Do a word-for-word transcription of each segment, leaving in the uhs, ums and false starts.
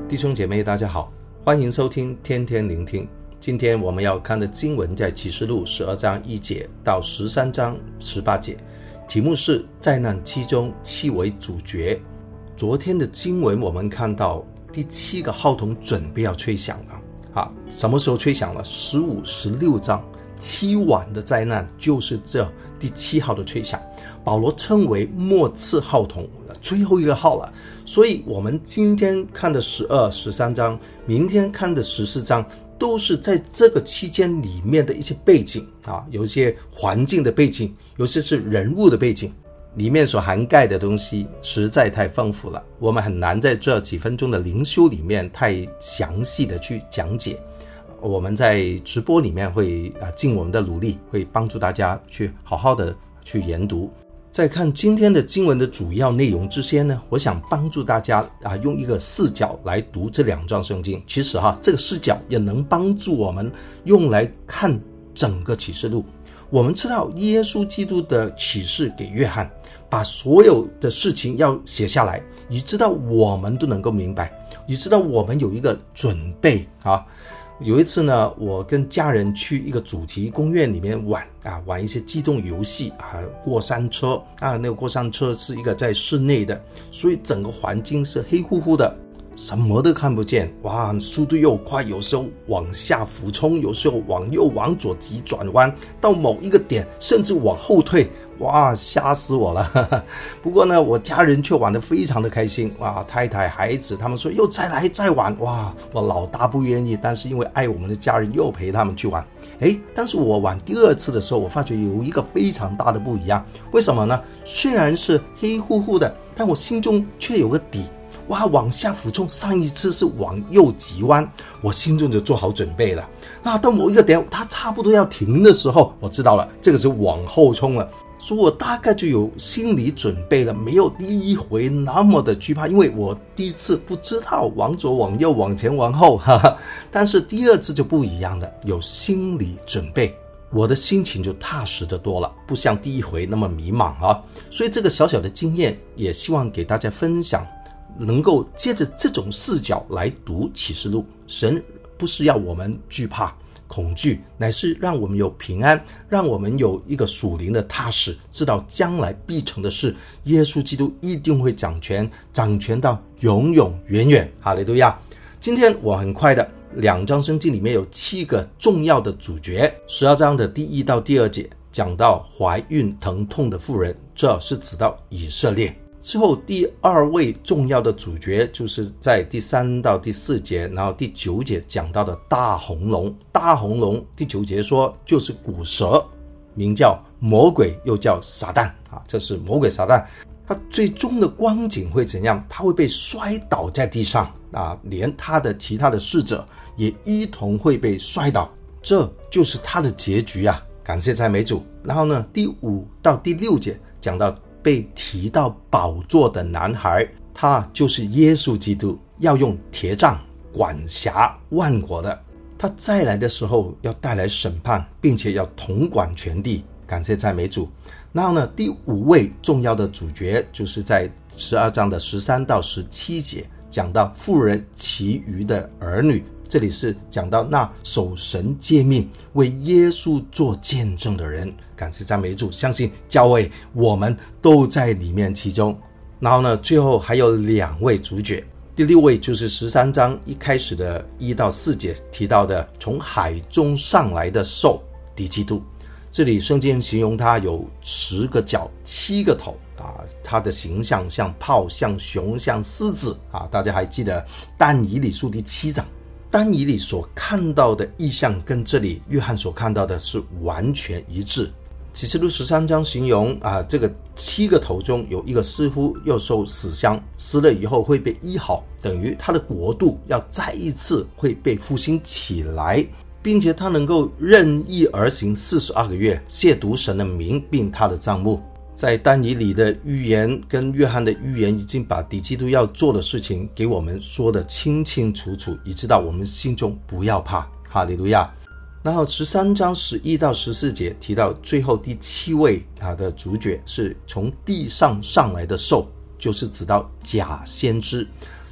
弟兄姐妹大家好，欢迎收听天天聆听。今天我们要看的经文在启示录十二章一节到十三章十八节，题目是灾难七中七为主角。昨天的经文我们看到第七个号筒准备要吹响了啊，什么时候吹响了？十五、十六章七晚的灾难就是这第七号的吹响，保罗称为末次号筒，最后一个号了。所以我们今天看的十二、十三章，明天看的十四章，都是在这个期间里面的一些背景啊，有一些环境的背景，有些是人物的背景，里面所涵盖的东西实在太丰富了，我们很难在这几分钟的灵修里面太详细的去讲解。我们在直播里面会啊尽我们的努力，会帮助大家去好好的去研读。在看今天的经文的主要内容之前呢，我想帮助大家啊用一个视角来读这两章圣经。其实哈，这个视角也能帮助我们用来看整个启示录。我们知道耶稣基督的启示给约翰，把所有的事情要写下来，以知道我们都能够明白，以知道我们有一个准备啊。有一次呢，我跟家人去一个主题公园里面玩啊，玩一些机动游戏啊，过山车啊，那个过山车是一个在室内的，所以整个环境是黑乎乎的，什么都看不见，哇，速度又快，有时候往下俯冲，有时候往右往左急转弯，到某一个点甚至往后退，哇，吓死我了。不过呢，我家人却玩得非常的开心，哇，太太孩子他们说又再来再玩，哇，我老大不愿意，但是因为爱我们的家人又陪他们去玩。诶，但是我玩第二次的时候，我发觉有一个非常大的不一样。为什么呢？虽然是黑乎乎的，但我心中却有个底，哇，往下俯冲，上一次是往右急弯，我心中就做好准备了。啊，到某一个点，它差不多要停的时候，我知道了，这个是往后冲了。所以我大概就有心理准备了，没有第一回那么的惧怕，因为我第一次不知道往左往右往前往后，哈哈。但是第二次就不一样了，有心理准备，我的心情就踏实得多了，不像第一回那么迷茫啊。所以这个小小的经验也希望给大家分享，能够借着这种视角来读启示录。神不是要我们惧怕恐惧，乃是让我们有平安，让我们有一个属灵的踏实，知道将来必成的事，耶稣基督一定会掌权，掌权到永永远远。哈利路亚。今天我很快的，两章圣经里面有七个重要的主角。十二章的第一到第二节讲到怀孕疼痛的妇人，这是指到以色列。之后第二位重要的主角就是在第三到第四节，然后第九节讲到的大红龙。大红龙第九节说就是古蛇，名叫魔鬼，又叫撒旦啊，这是魔鬼撒旦。他最终的光景会怎样？他会被摔倒在地上啊，连他的其他的侍者也一同会被摔倒，这就是他的结局啊！感谢赞美主。然后呢，第五到第六节讲到被提到宝座的男孩，他就是耶稣基督，要用铁杖管辖万国的。他再来的时候要带来审判，并且要统管全地。感谢赞美主。然后呢，第五位重要的主角就是在十二章的十三到十七节讲到妇人其余的儿女，这里是讲到那守神诫命为耶稣做见证的人。感谢赞美主，相信教会我们都在里面其中。然后呢，最后还有两位主角，第六位就是十三章一开始的一到四节提到的从海中上来的兽，敌基督。这里圣经形容他有十个角七个头啊，他的形象像豹像熊像狮子啊。大家还记得但以理书第七章，但以理所看到的意象跟这里约翰所看到的是完全一致。启示录十三章形容啊，这个七个头中有一个似乎又受死伤，死了以后会被医好，等于他的国度要再一次会被复兴起来，并且他能够任意而行四十二个月，亵渎神的名并他的帐幕。在但以理的预言跟约翰的预言已经把敌基督要做的事情给我们说得清清楚楚，以致到我们心中不要怕。哈利路亚。然后十三章十一到十四节提到最后第七位他的主角是从地上上来的兽，就是指到假先知。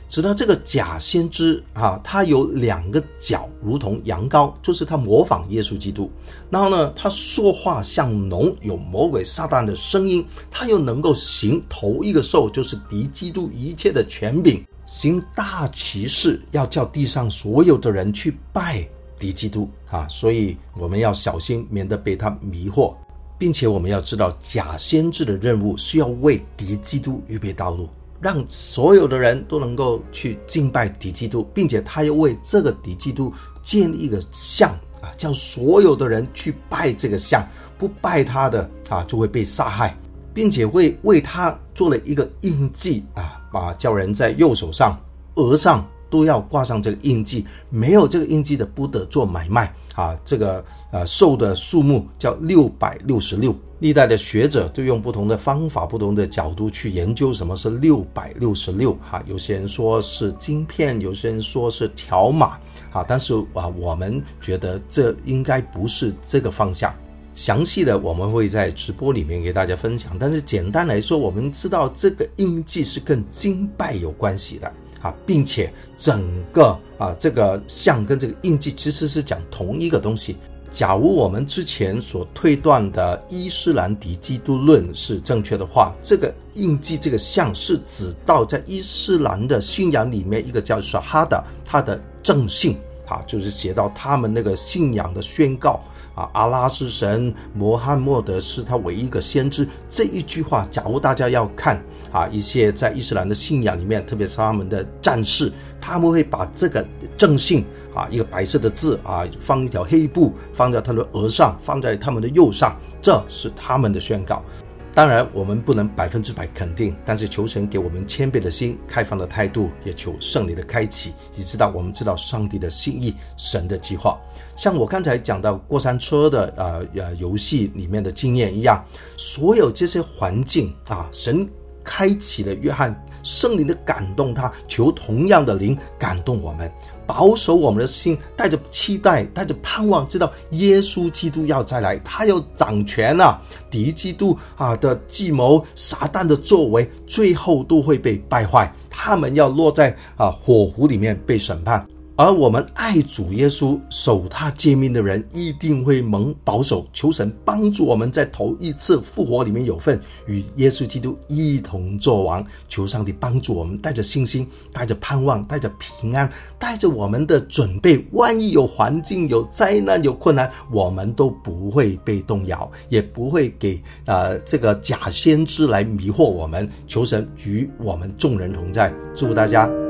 直到这个假先知啊，他有两个角如同羊羔，就是他模仿耶稣基督，然后呢他说话像龙，有魔鬼撒旦的声音，他又能够行头一个兽，就是敌基督一切的权柄，行大奇事，要叫地上所有的人去拜敌基督啊，所以我们要小心，免得被他迷惑，并且我们要知道假先知的任务是要为敌基督预备道路，让所有的人都能够去敬拜敌基督，并且他又为这个敌基督建立一个像啊，叫所有的人去拜这个像，不拜他的啊就会被杀害，并且会为他做了一个印记啊，把叫人在右手上、额上都要挂上这个印记，没有这个印记的不得做买卖啊。这个呃兽的数目叫六百六十六，历代的学者就用不同的方法、不同的角度去研究什么是六百六十六哈。有些人说是晶片，有些人说是条码啊，但是啊，我们觉得这应该不是这个方向。详细的我们会在直播里面给大家分享，但是简单来说，我们知道这个印记是跟敬拜有关系的啊，并且整个啊这个像跟这个印记其实是讲同一个东西。假如我们之前所推断的伊斯兰敌基督论是正确的话，这个印记这个像是指到在伊斯兰的信仰里面一个叫沙哈达，它的正信啊，就是写到他们那个信仰的宣告啊，阿拉是神，摩罕默德是他唯一一个先知，这一句话假如大家要看啊，一些在伊斯兰的信仰里面，特别是他们的战士，他们会把这个正信啊，一个白色的字啊，放一条黑布，放在他的额上，放在他们的右上，这是他们的宣告。当然我们不能百分之百肯定，但是求神给我们谦卑的心、开放的态度，也求圣灵的开启，以知道我们知道上帝的心意、神的计划。像我刚才讲到过山车的呃呃游戏里面的经验一样，所有这些环境啊，神开启了约翰，圣灵的感动他，求同样的灵感动我们，保守我们的心，带着期待，带着盼望，知道耶稣基督要再来，他要掌权啊，敌基督啊的计谋、撒旦的作为，最后都会被败坏，他们要落在啊火湖里面被审判。而我们爱主耶稣、守他诫命的人一定会蒙保守，求神帮助我们在头一次复活里面有份，与耶稣基督一同作王。求上帝帮助我们，带着信心，带着盼望，带着平安，带着我们的准备，万一有环境、有灾难、有困难，我们都不会被动摇，也不会给呃这个假先知来迷惑我们。求神与我们众人同在，祝福大家。